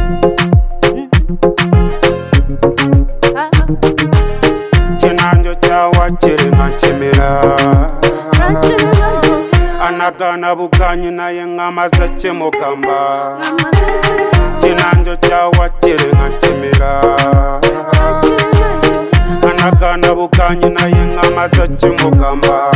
Chenanjo chawa chiringa chimira Anagana bukanyi na yengama za chimokamba Chenanjo chawa chiringa chimira Anagana bukanyi na yengama za chimokamba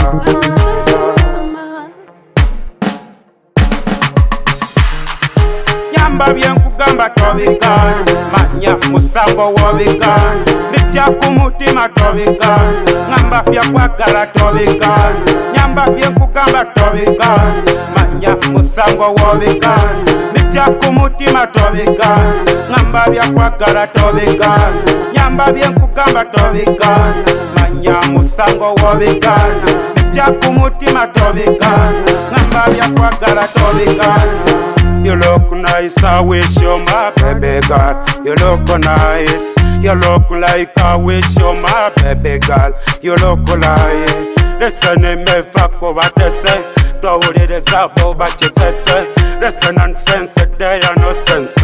Nyamba byenkugamba tobikana Manya musango wobikana Bitya kumutima tobikana Ngamba byakwagala tobikana Nyamba byenkugamba tobikana Manya musango wobikana Bitya kumutima tobikana Ngamba byakwagala tobikana Nyamba byenkugamba tobikana Manya musango wobikana Bitya kumutima tobikana Ngamba byakwagala tobikana You look nice, I wish you're my baby girl. You look nice, you look like I wish you're my baby girl. You look like listen to me, fuck over this. Don't worry, this up over your face. Listen nonsense, they are no sense.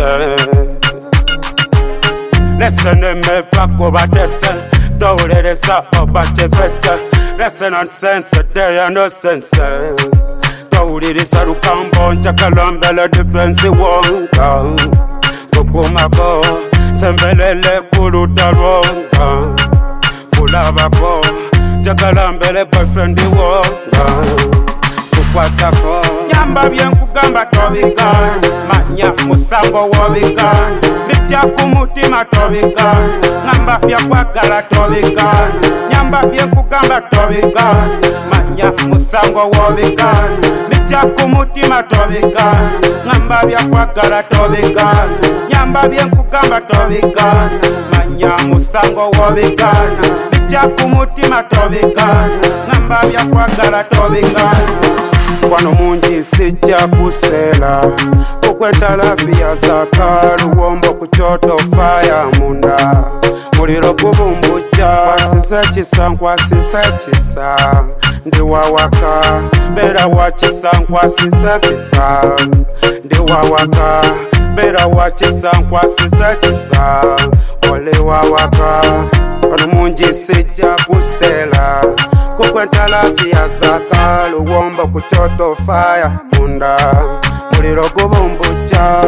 Listen to me, fuck over this. Don't worry, this up over your face. Listen nonsense, they are no sense. Uri sarukambo chakalambela defense wonka Kukumako sembelele kulutalonga Kulabako chakalambele boyfriend wonka Kukwatako Nyamba byenkugamba tobikana Manya musango wobikana Bitya kumutima tobikana Ngamba byakwagala tobikana Nyamba byenkugamba tobikana Manya musango wobikana Bitya kumutima tobikana Ngamba byakwagala tobikana Nyamba byenkugamba tobikana Manya musango wobikana Bitya kumutima tobikana Ngamba byakwagala tobikana Kwano mungi sijja kusela Kukweta lafia zaka Luwombo kuchoto fire munda Muliro kubumbucha Kwasisa chisa nkwasisa chisa Ndi wawaka Bera wachisa nkwasisa chisa Ndi wawaka Bera wachisa nkwasisa chisa Ole wawaka Kwano mungi sijja kusela Kukweta lafia zaka Luwombo kuchoto fire munda Muliro kubumbucha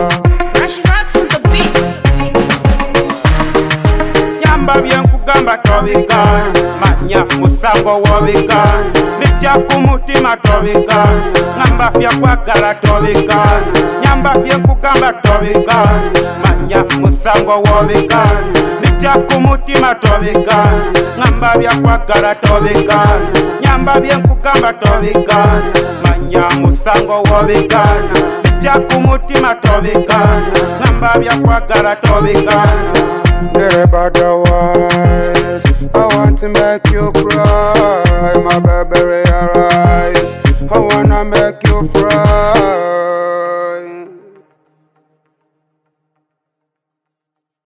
Nyamba byenkugamba tobikana Manya musango wobikana Bitya kumutima tobikana Ngamba byakwagala tobikana Nyamba byenkugamba tobikana Manya musango wobikana Bitya kumutima tobikana Ngamba byakwagala tobikana Nyamba byenkugamba tobikana Manya musango wobikana Bitya kumutima tobikana Ngamba byakwagala tobikana Otherwise, I want to make you cry, my baby.